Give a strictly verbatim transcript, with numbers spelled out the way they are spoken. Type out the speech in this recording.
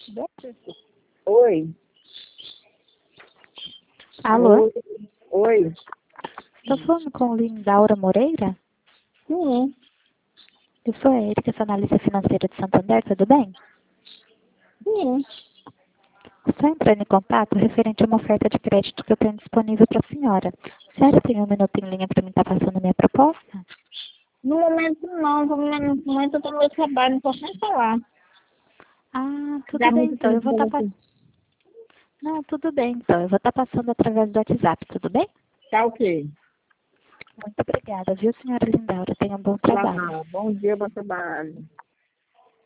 Oi. Alô? Oi. Oi. Estou falando com Lindaura Moreira? Sim. Eu sou a Erika, sou analista financeira de Santander, tudo bem? Sim. Estou entrando em contato referente a uma oferta de crédito que eu tenho disponível para a senhora. A senhora tem um minuto em linha para mim estar passando a minha proposta? No momento não, no momento eu estou no meu trabalho, não posso nem falar. Ah, Dá tudo bem muito então. Eu vou estar tempo. passando. Não, tudo bem então. Eu vou estar passando através do WhatsApp, tudo bem? Tá ok. Muito obrigada, viu, senhora Lindaura? Tenha um bom Tá trabalho. lá. Bom dia, bom trabalho.